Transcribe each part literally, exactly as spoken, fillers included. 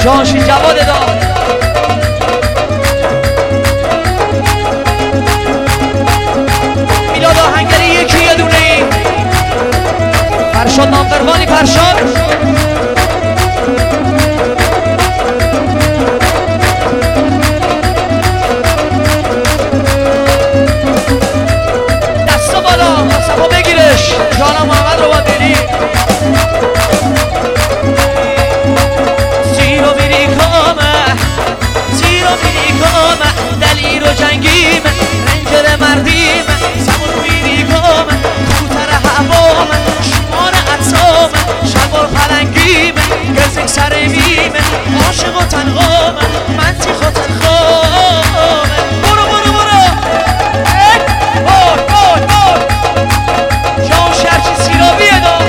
جانشین جواد داد میلاد آهنگری یکی یه دونه ای فرشاد نامدروانی فرشاد دستا بالا صفا بگیرش جانم محمد رو باید بینی زیرو میری کامه زیرو میری کامه دلیر و جنگیمه رنجر مردیمه سمون میری کامه کوتر هوامه شمار عطامه شلوار پلنگیمه گزک سرمیمه عاشق و تنغامه منطیخ و تنخامه برو برو برو بای بای بای جان شرچی سیرابیه دا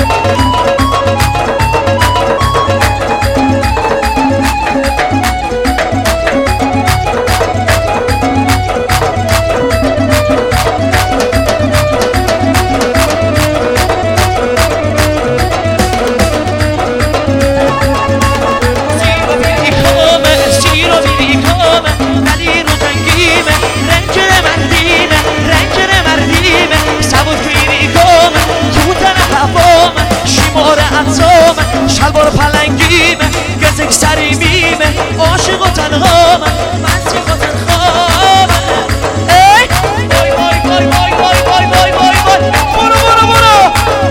شلوار پلنگیمه گزک سریمیمه عاشق و تنهامه منطیق و تنخامه ای بای بای بای بای بای بای بای بای بای برو برو برو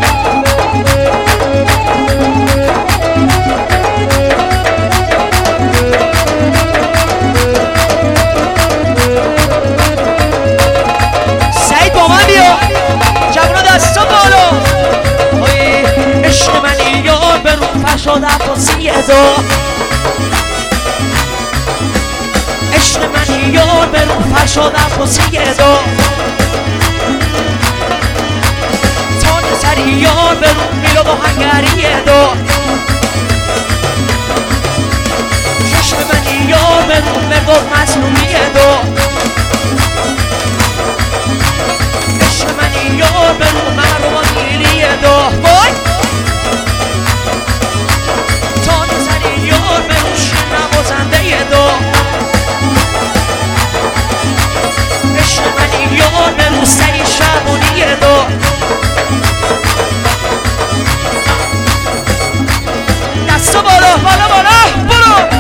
سعید با من بیا جوونا دستا بالا عشق منی یار به رو فرشاد عباسی ادا عشق منی یار به رو فرشاد عباسی ادا تاج سری یار به رو میلاد آهنگری ادا عشق منی یار به رو مقدار مظلومی ادا عشق منی یار به رو محروم گیری ادا وای یار به روش نوازنده دا عشق منی یار به رو سری شبونی دا دستا بالا بالا بالا برو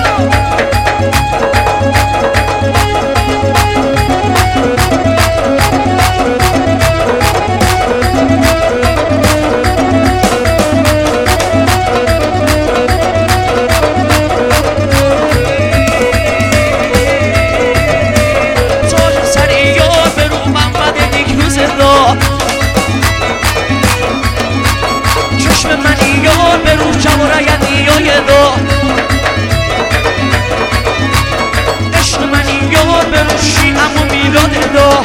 چشم منی یار به روح جوارایتی های دا عشق منی یار به روح شیعم و میلاد دا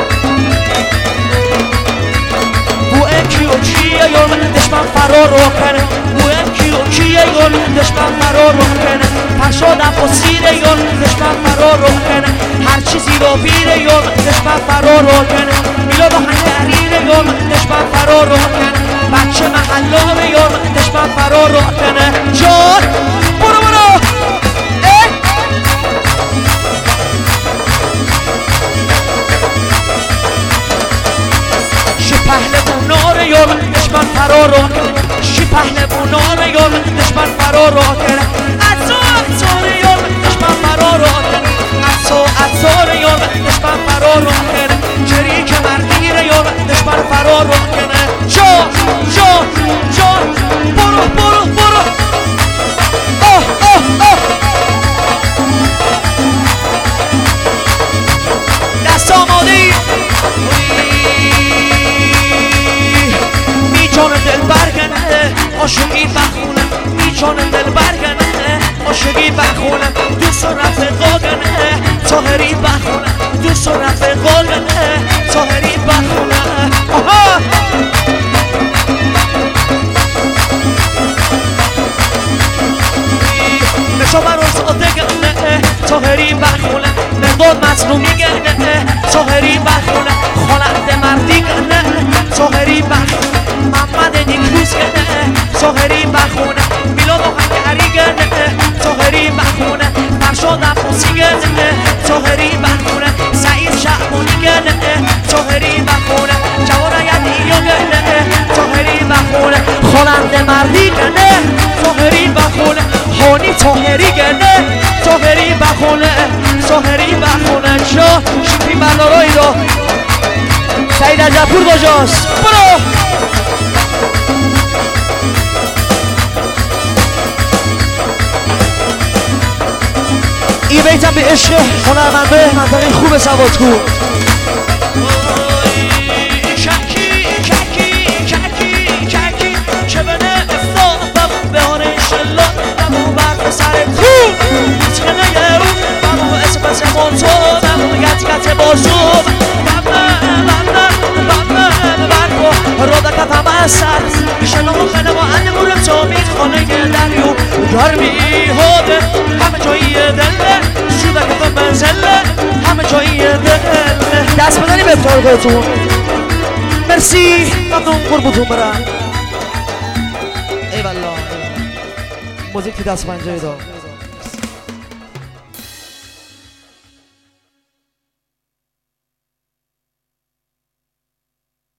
بو اکی و کیه یار من دشمن فرار رو کنه بو اکی و کیه یار من دشمن فرار رو کنه فرشاد عباسیره یار من دشمن فرار رو کنه هر چیزی رو بیره یار من دشمن فرار رو کنه میلاد آهنگریره یار من دشمن فرار رو کنه بچه محلانه یار من دشمن فرار رو کنه جان برو برو شی پهلواناره یار من دشمن فرار رو کنه شی پهلواناره یار من دشمن فرار رو کنه عطا عطاره یار من دشمن فرار رو کنه عطا عطاره یار من دشمن فرار رو کنه شریک مردیره یار من دشمن فرار رو کنه جان جان جان برو برو برو آه آه آه دست آماده ای می جان دل برگنه عاشقی بخونه می جان دل برگنه عاشقی بخونه دوست و رفقا گنه طاهری بخونه دوست و رفقا گنه طاهری بخونه آها نشا بر آزاده گنه طاهری بخونه مقدار مظلومی گنه طاهری بخونه خالد مردی گنه طاهری بخونه محمد نیکروز گنه طاهری بخونه میلاد آهنگری گنه طاهری بند مردی گنه سهری بخونه هونی تاهری گنه تاهری بخونه سهری بخونه شا شیفی ملارایی رو سعید عجبپور کجاست برو این بیتم به عشق هنرمنده منطقه خوب سوادکو ککی ککی ککی ککی چه بنه افتاد بمون به هانه شلون بمون برد سر خوب چنه یه رو بمون اسپس منطور بمون گت گت بازو بمه بمه بمه برگو رو دا کفم اثر شلون خنه ما انمورم تو میخانه دریو گرمی هاده همه جایی دله شده که تو منزله همه جایی دله دست بدنی به افتار خودتون مرسی ممنون قربتون برم ای والله موزیک دست پنجه دار